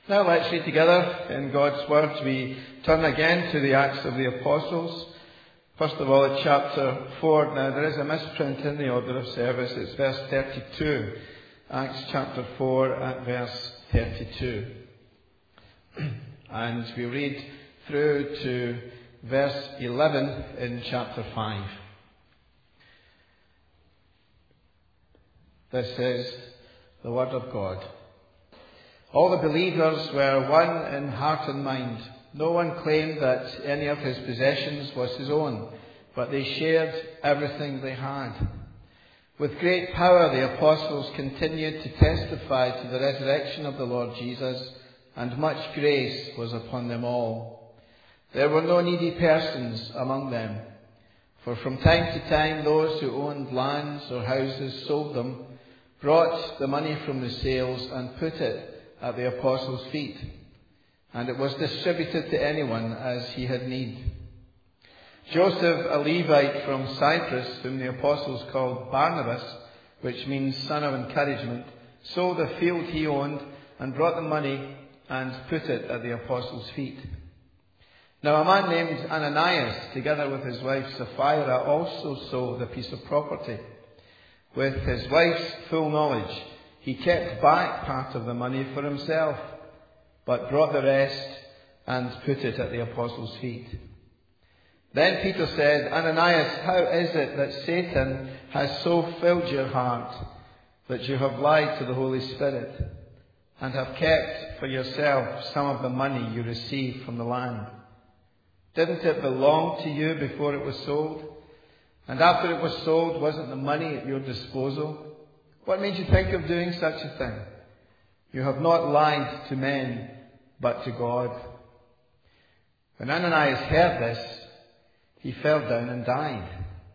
Now let's read together in God's Word. We turn again to the Acts of the Apostles. First of all, at chapter 4. Now there is a misprint in the order of service. It's verse 32. Acts chapter 4 at verse 32. And we read through to verse 11 in chapter 5. This is the Word of God. All the believers were one in heart and mind. No one claimed that any of his possessions was his own, but they shared everything they had. With great power the apostles continued to testify to the resurrection of the Lord Jesus, and much grace was upon them all. There were no needy persons among them, for from time to time those who owned lands or houses sold them, brought the money from the sales and put it at the apostles' feet, and it was distributed to anyone as he had need. Joseph, a Levite from Cyprus, whom the apostles called Barnabas, which means son of encouragement, sold a field he owned and brought the money and put it at the apostles' feet. Now a man named Ananias, together with his wife Sapphira, also sold a piece of property. With his wife's full knowledge, he kept back part of the money for himself, but brought the rest and put it at the apostles' feet. Then Peter said, Ananias, how is it that Satan has so filled your heart that you have lied to the Holy Spirit and have kept for yourself some of the money you received from the land? Didn't it belong to you before it was sold? And after it was sold, wasn't the money at your disposal? What made you think of doing such a thing? You have not lied to men, but to God. When Ananias heard this, he fell down and died.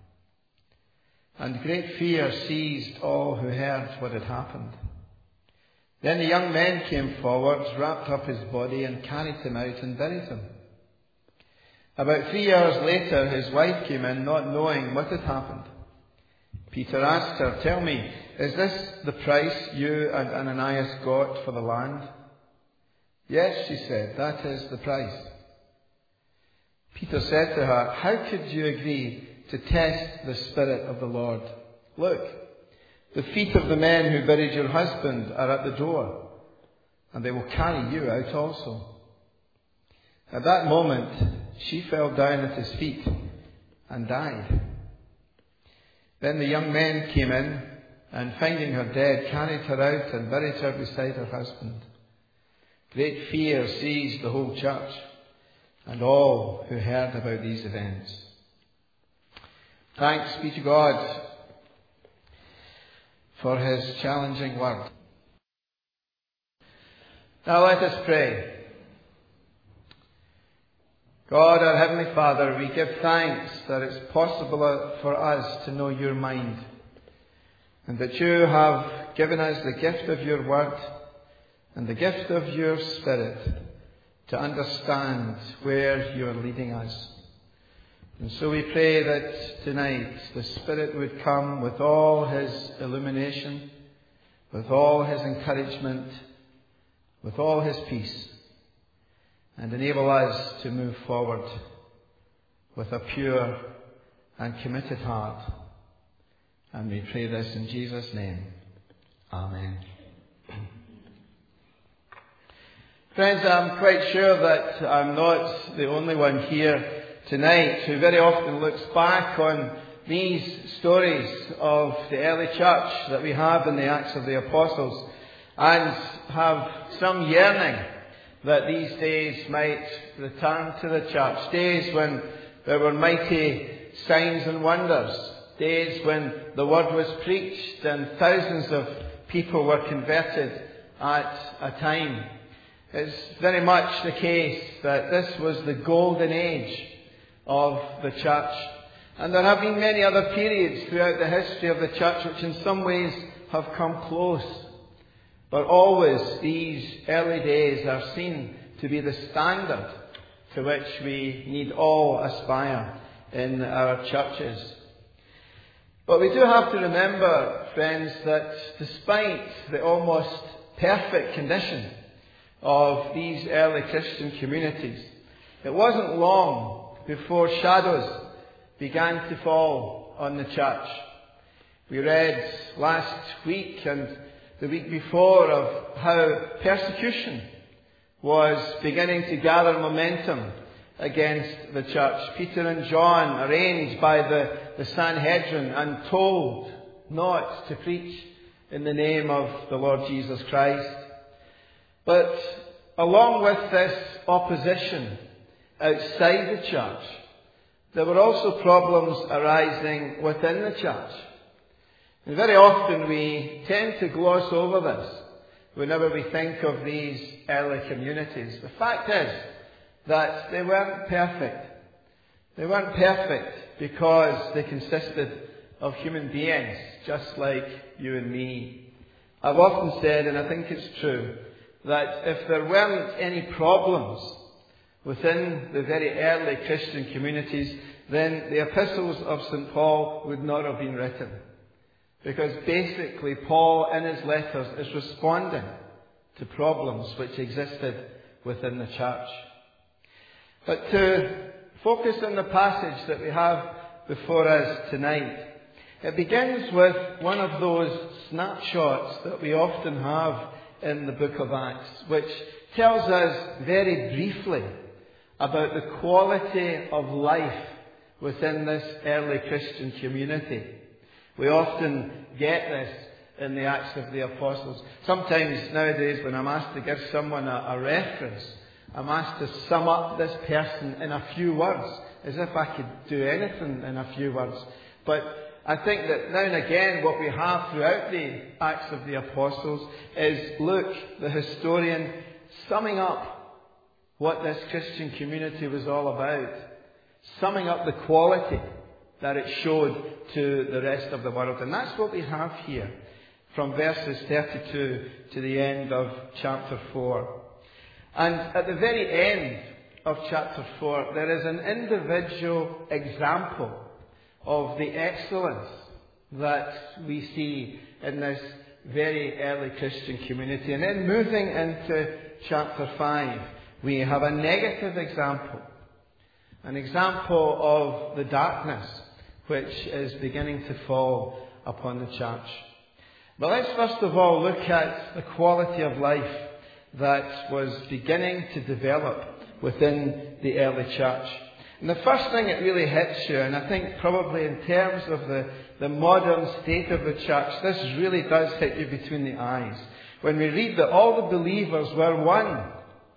And great fear seized all who heard what had happened. Then the young men came forward, wrapped up his body, and carried him out and buried him. About 3 years later, his wife came in, not knowing what had happened. Peter asked her, Tell me, is this the price you and Ananias got for the land? Yes, she said, that is the price. Peter said to her, How could you agree to test the Spirit of the Lord? Look, the feet of the men who buried your husband are at the door, and they will carry you out also. At that moment, she fell down at his feet and died. Then the young men came in, and finding her dead, carried her out and buried her beside her husband. Great fear seized the whole church and all who heard about these events. Thanks be to God for his challenging word. Now let us pray. God, our Heavenly Father, we give thanks that it's possible for us to know your mind, and that you have given us the gift of your word and the gift of your Spirit to understand where you are leading us. And so we pray that tonight the Spirit would come with all his illumination, with all his encouragement, with all his peace, and enable us to move forward with a pure and committed heart. And we pray this in Jesus' name. Amen. Friends, I'm quite sure that I'm not the only one here tonight who very often looks back on these stories of the early church that we have in the Acts of the Apostles and have some yearning that these days might return to the church. Days when there were mighty signs and wonders. Days when the word was preached and thousands of people were converted at a time. It's very much the case that this was the golden age of the church. And there have been many other periods throughout the history of the church which in some ways have come close. But always these early days are seen to be the standard to which we need all aspire in our churches. But we do have to remember, friends, that despite the almost perfect condition of these early Christian communities, it wasn't long before shadows began to fall on the church. We read last week and the week before of how persecution was beginning to gather momentum against the church. Peter and John, arraigned by the Sanhedrin and told not to preach in the name of the Lord Jesus Christ. But along with this opposition outside the church, there were also problems arising within the church. And very often we tend to gloss over this whenever we think of these early communities. The fact is that they weren't perfect. They weren't perfect because they consisted of human beings just like you and me. I've often said, and I think it's true, that if there weren't any problems within the very early Christian communities, then the epistles of St. Paul would not have been written. Because basically Paul in his letters is responding to problems which existed within the church. But to focus on the passage that we have before us tonight, it begins with one of those snapshots that we often have in the book of Acts, which tells us very briefly about the quality of life within this early Christian community. We often get this in the Acts of the Apostles. Sometimes nowadays when I'm asked to give someone a reference, I'm asked to sum up this person in a few words, as if I could do anything in a few words. But I think that now and again what we have throughout the Acts of the Apostles is Luke, the historian, summing up what this Christian community was all about, summing up the quality that it showed to the rest of the world. And that's what we have here from verses 32 to the end of chapter 4. And at the very end of chapter 4, there is an individual example of the excellence that we see in this very early Christian community. And then moving into chapter 5, we have a negative example. An example of the darkness which is beginning to fall upon the church. But let's first of all look at the quality of life that was beginning to develop within the early church. And the first thing that really hits you, and I think probably in terms of the modern state of the church, this really does hit you between the eyes. When we read that all the believers were one.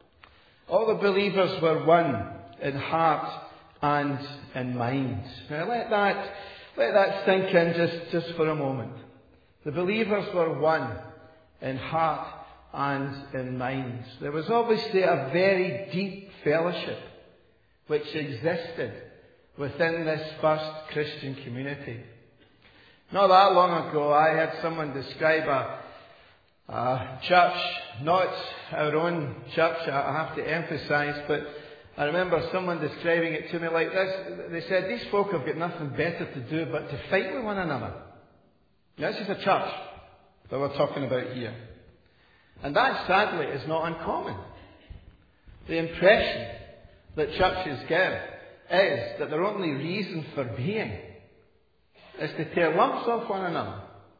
All the believers were one in heart and in mind. Now let that sink in just for a moment. The believers were one in heart and in mind. There was obviously a very deep fellowship which existed within this first Christian community. Not that long ago, I had someone describe a church, not our own church, I have to emphasize, but I remember someone describing it to me like this. They said, these folk have got nothing better to do but to fight with one another. Now, this is a church that we're talking about here. And that, sadly, is not uncommon. The impression that churches give is that their only reason for being is to tear lumps off one another.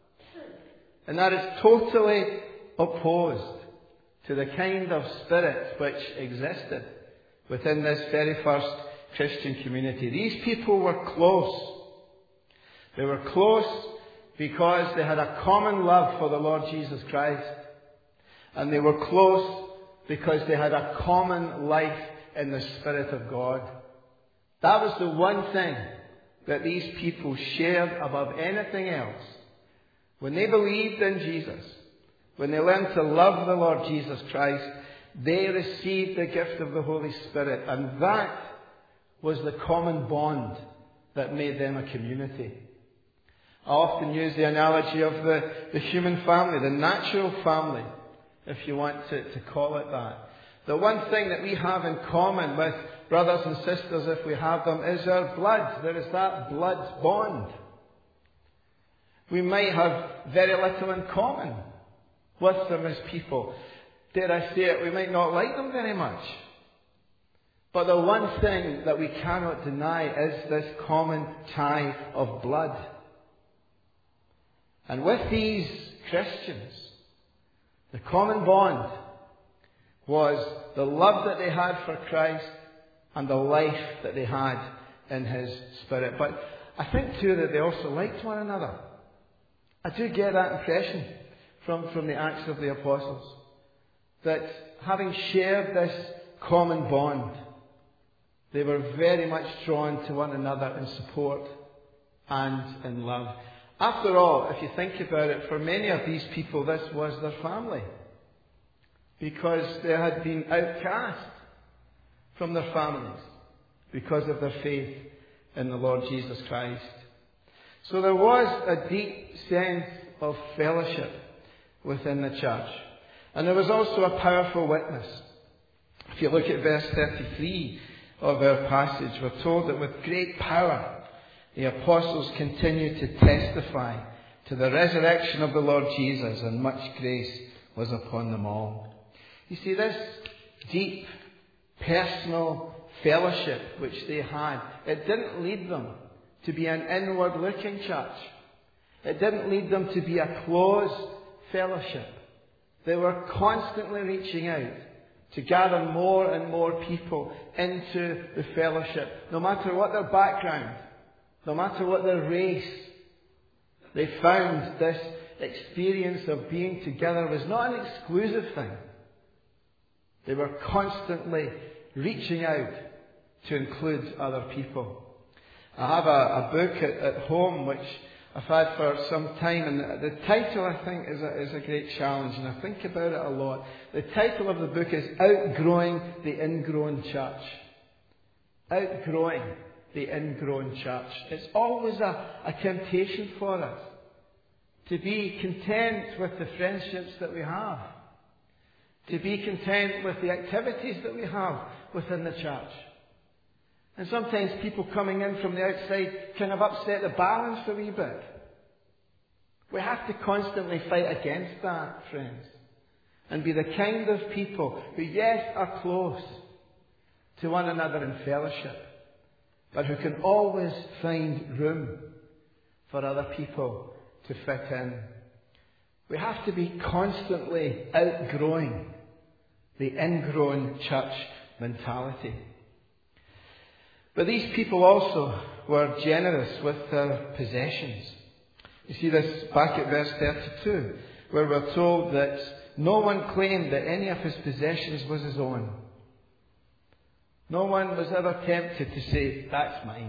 And that is totally opposed to the kind of spirit which existed within this very first Christian community. These people were close. They were close because they had a common love for the Lord Jesus Christ. And they were close because they had a common life in the Spirit of God. That was the one thing that these people shared above anything else. When they believed in Jesus, when they learned to love the Lord Jesus Christ, they received the gift of the Holy Spirit. And that was the common bond that made them a community. I often use the analogy of the human family, the natural family, if you want to call it that. The one thing that we have in common with brothers and sisters, if we have them, is our blood. There is that blood bond. We might have very little in common with them as people. dare I say it, we might not like them very much. But the one thing that we cannot deny is this common tie of blood. And with these Christians, the common bond was the love that they had for Christ and the life that they had in His Spirit. But I think too that they also liked one another. I do get that impression from the Acts of the Apostles, that having shared this common bond, they were very much drawn to one another in support and in love. After all, if you think about it, for many of these people, this was their family, because they had been outcast from their families because of their faith in the Lord Jesus Christ. So there was a deep sense of fellowship within the church. And there was also a powerful witness. If you look at verse 33 of our passage, we're told that with great power the apostles continued to testify to the resurrection of the Lord Jesus, and much grace was upon them all. You see, this deep personal fellowship which they had, it didn't lead them to be an inward-looking church. It didn't lead them to be a closed fellowship. They were constantly reaching out to gather more and more people into the fellowship. No matter what their background, no matter what their race, they found this experience of being together was not an exclusive thing. They were constantly reaching out to include other people. I have a book at home which I've had for some time, and the title, I think, is a great challenge, and I think about it a lot. The title of the book is Outgrowing the Ingrown Church. Outgrowing the Ingrown Church. It's always a temptation for us to be content with the friendships that we have, to be content with the activities that we have within the church. And sometimes people coming in from the outside kind of upset the balance a wee bit. We have to constantly fight against that, friends, and be the kind of people who, yes, are close to one another in fellowship, but who can always find room for other people to fit in. We have to be constantly outgrowing the ingrown church mentality. But these people also were generous with their possessions. You see this back at verse 32, where we're told that no one claimed that any of his possessions was his own. No one was ever tempted to say, that's mine.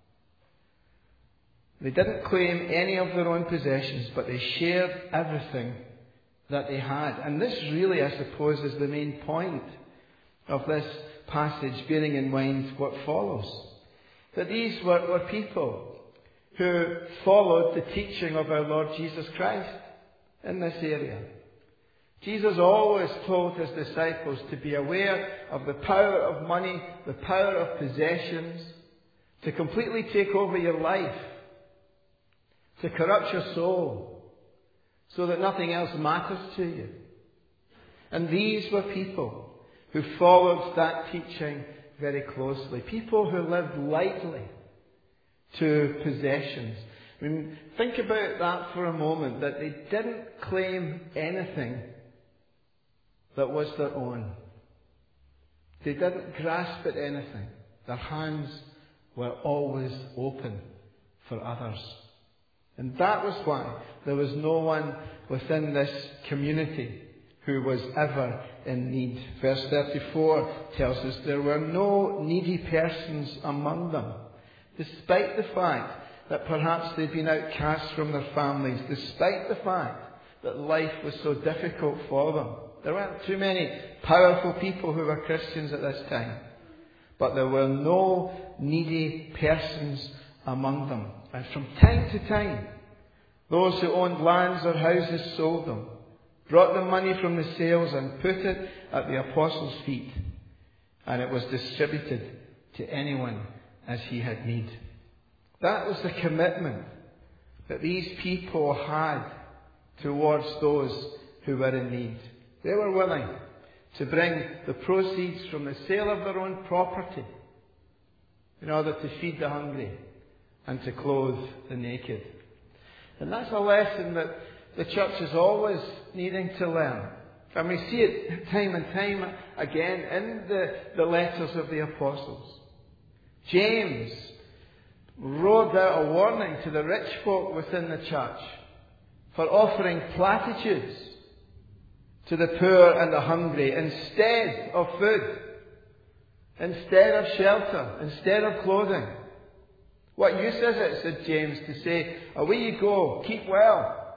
They didn't claim any of their own possessions, but they shared everything that they had. And this really, I suppose, is the main point of this passage, bearing in mind what follows. That these were people who followed the teaching of our Lord Jesus Christ in this area. Jesus always told his disciples to be aware of the power of money, the power of possessions, to completely take over your life, to corrupt your soul, so that nothing else matters to you. And these were people who followed that teaching very closely. People who lived lightly to possessions. I mean, think about that for a moment, that they didn't claim anything that was their own. They didn't grasp at anything. Their hands were always open for others. And that was why there was no one within this community who was ever in need. Verse 34 tells us there were no needy persons among them, despite the fact that perhaps they'd been outcast from their families, despite the fact that life was so difficult for them. There weren't too many powerful people who were Christians at this time, but there were no needy persons among them. And from time to time, those who owned lands or houses sold them, brought the money from the sales and put it at the apostles' feet, and it was distributed to anyone as he had need. That was the commitment that these people had towards those who were in need. They were willing to bring the proceeds from the sale of their own property in order to feed the hungry and to clothe the naked. And that's a lesson that the church is always needing to learn. And we see it time and time again in the letters of the apostles. James wrote out a warning to the rich folk within the church for offering platitudes to the poor and the hungry instead of food, instead of shelter, instead of clothing. What use is it, said James, to say, away you go, keep well,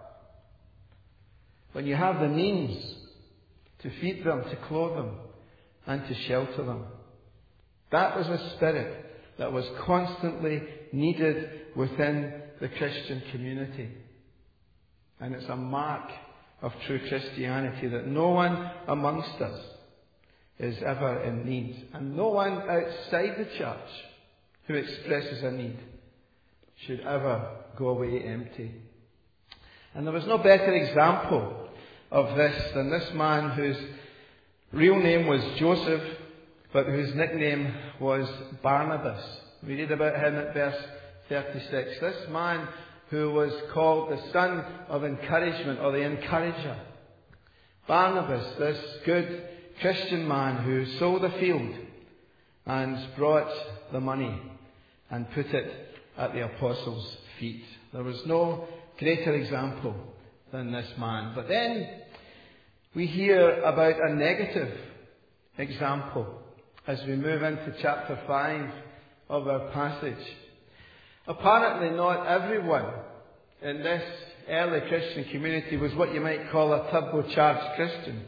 when you have the means to feed them, to clothe them, and to shelter them? That was a spirit that was constantly needed within the Christian community. And it's a mark of true Christianity that no one amongst us is ever in need. And no one outside the church who expresses a need should ever go away empty. And there was no better example of this than this man whose real name was Joseph, but whose nickname was Barnabas. We read about him at verse 36. This man who was called the son of encouragement, or the encourager. Barnabas, this good Christian man who sold a field and brought the money and put it at the apostles' feet. There was no greater example than this man. But then we hear about a negative example as we move into chapter 5 of our passage. Apparently not everyone in this early Christian community was what you might call a turbocharged Christian.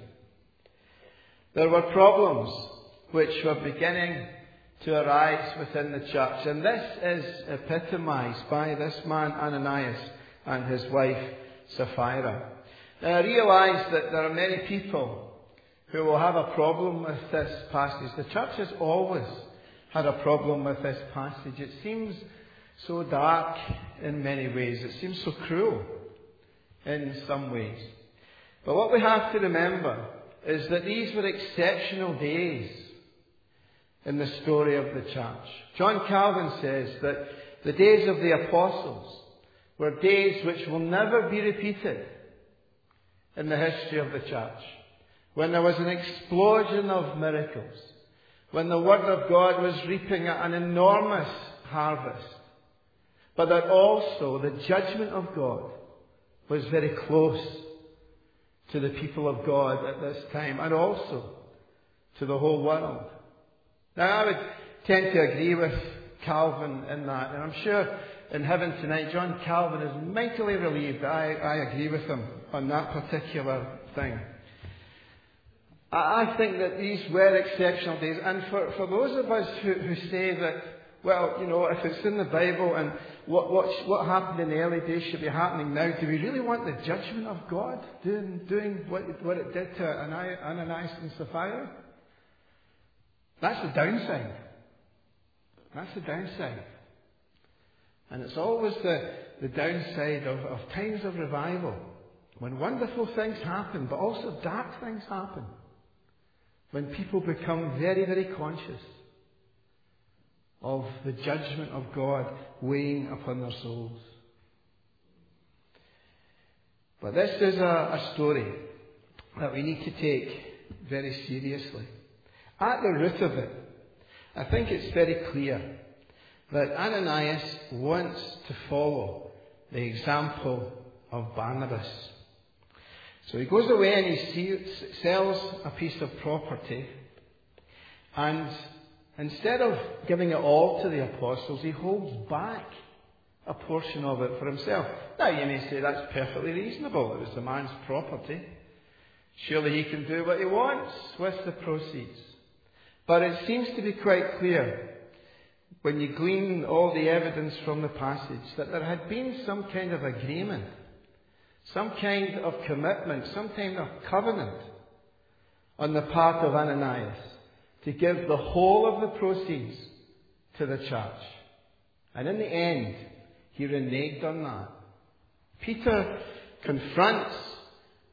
There were problems which were beginning to arise within the church, and this is epitomized by this man Ananias and his wife Sapphira. Now, I realise that there are many people who will have a problem with this passage. The church has always had a problem with this passage. It seems so dark in many ways. It seems so cruel in some ways. But what we have to remember is that these were exceptional days in the story of the church. John Calvin says that the days of the apostles were days which will never be repeated in the history of the church, when there was an explosion of miracles, when the Word of God was reaping an enormous harvest, but that also the judgment of God was very close to the people of God at this time, and also to the whole world. Now, I would tend to agree with Calvin in that, and I'm sure in heaven tonight John Calvin is mightily relieved. I agree with him on that particular thing. I think that these were exceptional days, and for those of us who say that, well, you know, if it's in the Bible and what happened in the early days should be happening now, do we really want the judgment of God doing what it did to Ananias and Sapphira? That's the downside. That's the downside. And it's always the downside of times of revival, when wonderful things happen, but also dark things happen. When people become very, very conscious of the judgment of God weighing upon their souls. But this is a story that we need to take very seriously. At the root of it, I think it's very clear that Ananias wants to follow the example of Barnabas. So he goes away and he sells a piece of property, and instead of giving it all to the apostles, he holds back a portion of it for himself. Now you may say that's perfectly reasonable. It was the man's property. Surely he can do what he wants with the proceeds. But it seems to be quite clear, when you glean all the evidence from the passage, that there had been some kind of agreement, some kind of commitment, some kind of covenant on the part of Ananias to give the whole of the proceeds to the church. And in the end, he reneged on that. Peter confronts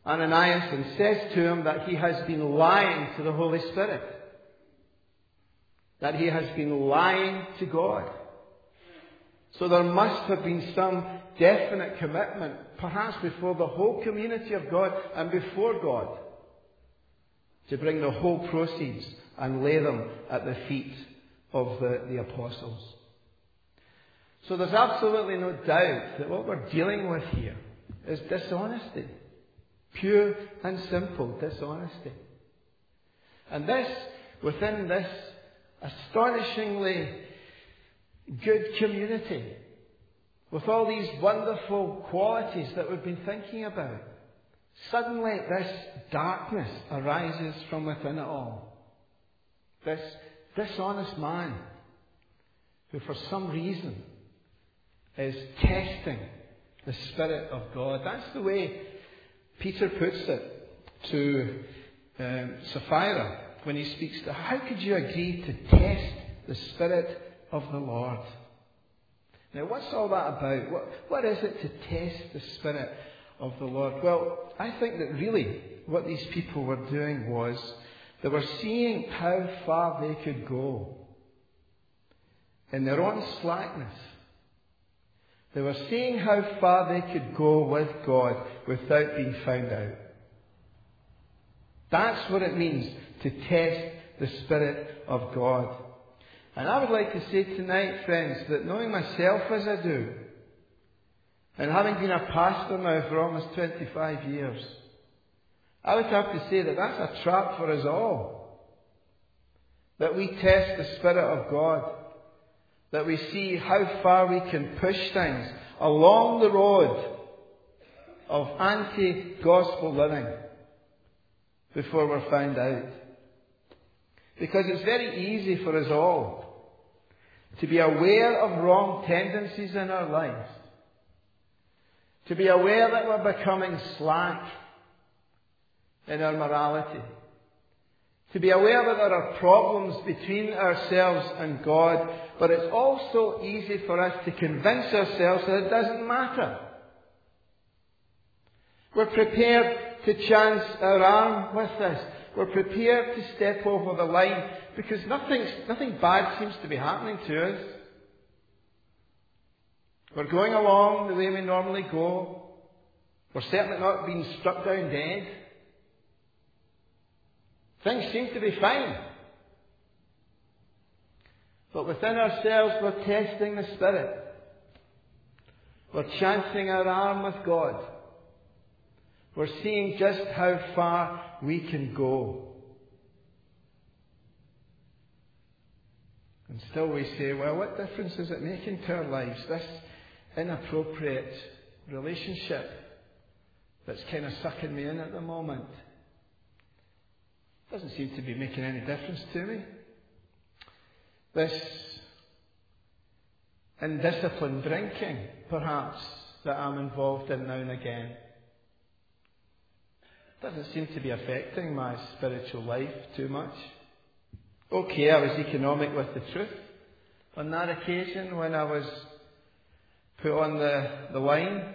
Ananias and says to him that he has been lying to the Holy Spirit. That he has been lying to God. So there must have been some definite commitment, perhaps before the whole community of God and before God, to bring the whole proceeds and lay them at the feet of the apostles. So there's absolutely no doubt that what we're dealing with here is dishonesty. Pure and simple dishonesty. And this, within this astonishingly good community, with all these wonderful qualities that we've been thinking about, suddenly this darkness arises from within it all. This dishonest man who for some reason is testing the Spirit of God. That's the way Peter puts it to Sapphira when he speaks to her. How could you agree to test the Spirit of the Lord? Now, what's all that about? What is it to test the Spirit of the Lord? Well, I think that really what these people were doing was they were seeing how far they could go in their own slackness. They were seeing how far they could go with God without being found out. That's what it means to test the Spirit of God. And I would like to say tonight, friends, that knowing myself as I do, and having been a pastor now for almost 25 years, I would have to say that that's a trap for us all. That we test the Spirit of God. That we see how far we can push things along the road of anti-gospel living before we're found out. Because it's very easy for us all to be aware of wrong tendencies in our lives. To be aware that we're becoming slack in our morality. To be aware that there are problems between ourselves and God. But it's also easy for us to convince ourselves that it doesn't matter. We're prepared to chance our arm with this. We're prepared to step over the line because nothing bad seems to be happening to us. We're going along the way we normally go. We're certainly not being struck down dead. Things seem to be fine. But within ourselves we're testing the Spirit. We're chancing our arm with God. We're seeing just how far we can go. And still we say, well, what difference does it make into our lives? This inappropriate relationship that's kind of sucking me in at the moment doesn't seem to be making any difference to me. This indisciplined drinking, perhaps, that I'm involved in now and again, doesn't seem to be affecting my spiritual life too much. Okay, I was economic with the truth on that occasion when I was put on the line.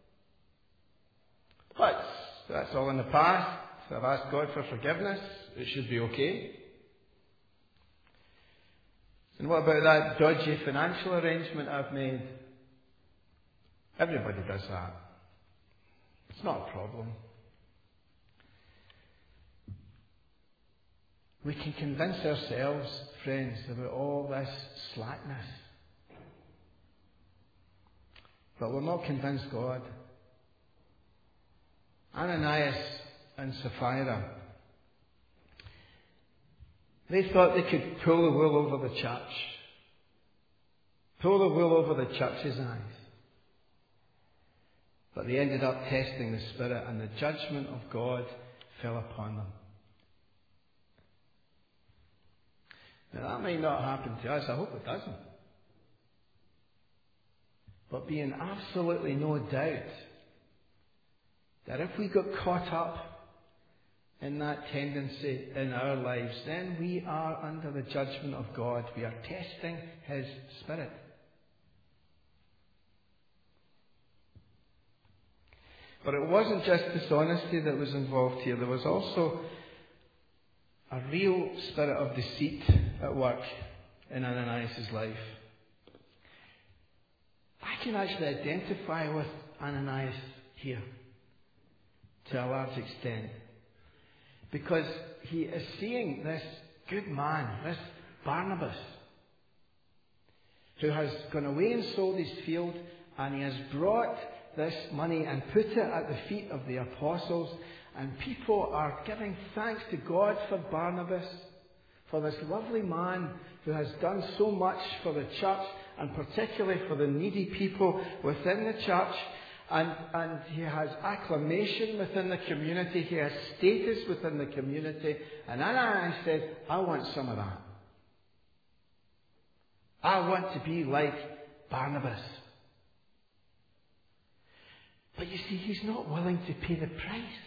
But that's all in the past. I've asked God for forgiveness. It should be okay. And what about that dodgy financial arrangement I've made? Everybody does that. It's not a problem. We can convince ourselves, friends, about all this slackness. But we'll not convince God. Ananias and Sapphira, they thought they could pull the wool over the church. Pull the wool over the church's eyes. But they ended up testing the Spirit, and the judgment of God fell upon them. Now that might not happen to us. I hope it doesn't. But be in absolutely no doubt that if we got caught up in that tendency in our lives, then we are under the judgment of God. We are testing His Spirit. But it wasn't just dishonesty that was involved here. There was also a real spirit of deceit at work in Ananias' life. I can actually identify with Ananias here to a large extent, because he is seeing this good man, this Barnabas, who has gone away and sold his field, and he has brought this money and put it at the feet of the apostles, and people are giving thanks to God for Barnabas, for this lovely man who has done so much for the church, and particularly for the needy people within the church. And he has acclamation within the community. He has status within the community. And Ananias said, I want some of that. I want to be like Barnabas. But you see, he's not willing to pay the price.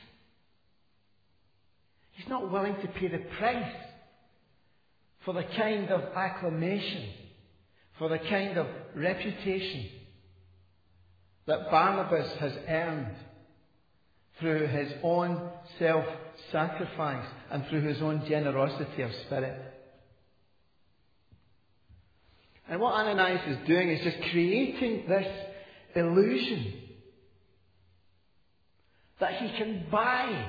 He's not willing to pay the price for the kind of acclamation, for the kind of reputation that Barnabas has earned through his own self-sacrifice and through his own generosity of spirit. And what Ananias is doing is just creating this illusion that he can buy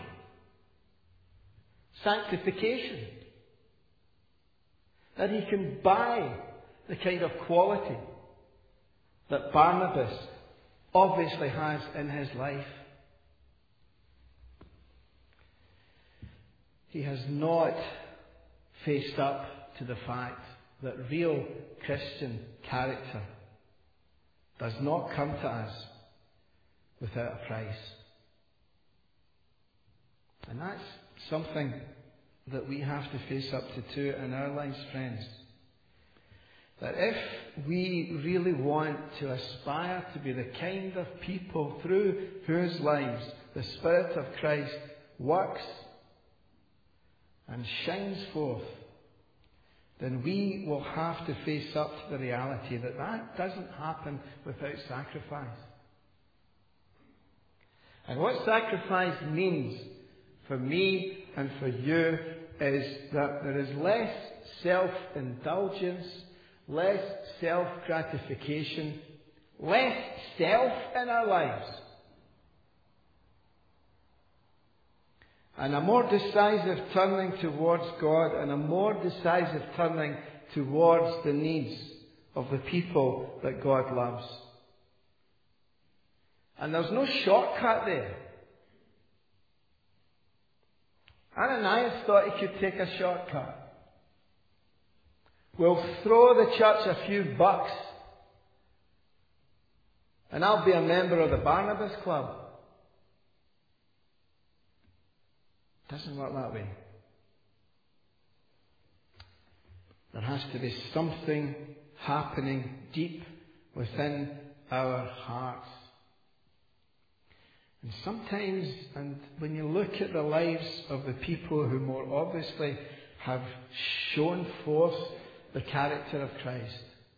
sanctification, that he can buy the kind of quality that Barnabas obviously has in his life. He has not faced up to the fact that real Christian character does not come to us without a price. And that's something that we have to face up to too in our lives, friends. That if we really want to aspire to be the kind of people through whose lives the Spirit of Christ works and shines forth, then we will have to face up to the reality that that doesn't happen without sacrifice. And what sacrifice means for me and for you is that there is less self-indulgence, less self-gratification, less self in our lives, and a more decisive turning towards God, and a more decisive turning towards the needs of the people that God loves. And there's no shortcut there. Ananias thought he could take a shortcut. We'll throw the church a few bucks and I'll be a member of the Barnabas Club. Doesn't work that way. There has to be something happening deep within our hearts. And sometimes, and when you look at the lives of the people who more obviously have shown forth the character of Christ,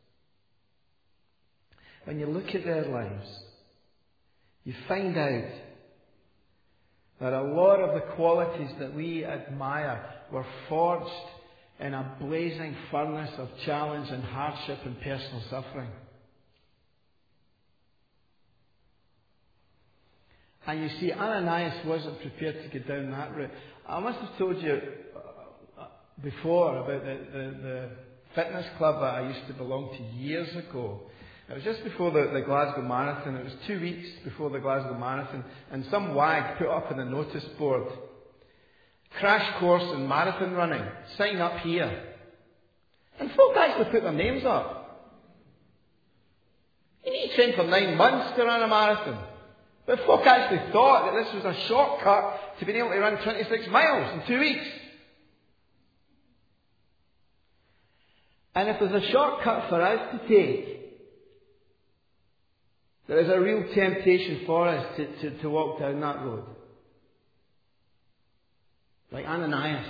when you look at their lives, you find out that a lot of the qualities that we admire were forged in a blazing furnace of challenge and hardship and personal suffering. And you see, Ananias wasn't prepared to go down that route. I must have told you before about the fitness club that I used to belong to years ago. It was just before the Glasgow Marathon. It was 2 weeks before the Glasgow Marathon. And some wag put up on the notice board, crash course in marathon running. Sign up here. And folk actually put their names up. You need to train for 9 months to run a marathon. But folk actually thought that this was a shortcut to being able to run 26 miles in 2 weeks. And if there's a shortcut for us to take, there is a real temptation for us to walk down that road. Like Ananias.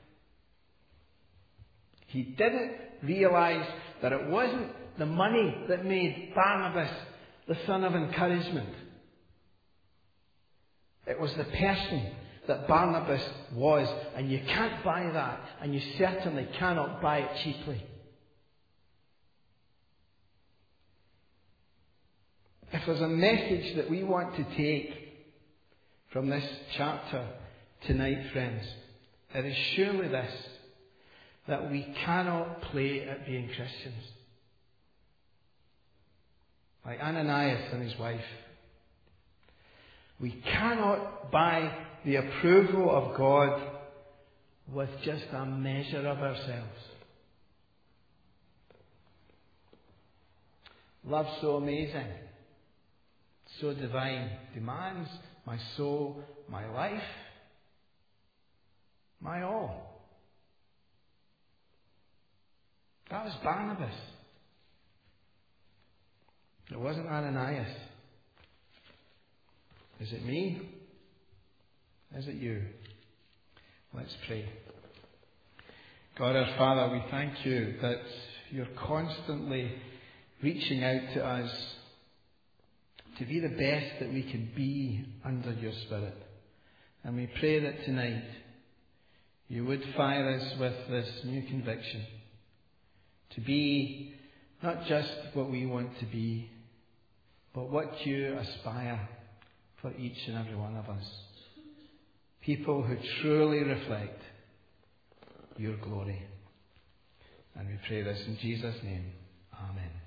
He didn't realise that it wasn't the money that made Barnabas the son of encouragement. It was the person that Barnabas was, and you can't buy that, and you certainly cannot buy it cheaply. If there's a message that we want to take from this chapter tonight, friends, it is surely this: that we cannot play at being Christians. Like Ananias and his wife, we cannot buy the approval of God with just a measure of ourselves. Love so amazing, so divine, demands my soul, my life, my all. That was Barnabas. It wasn't Ananias. Is it me? Is it you? Let's pray. God our Father, we thank you that you're constantly reaching out to us to be the best that we can be under your Spirit. And we pray that tonight you would fire us with this new conviction to be not just what we want to be, but what you aspire for each and every one of us. People who truly reflect your glory. And we pray this in Jesus' name. Amen.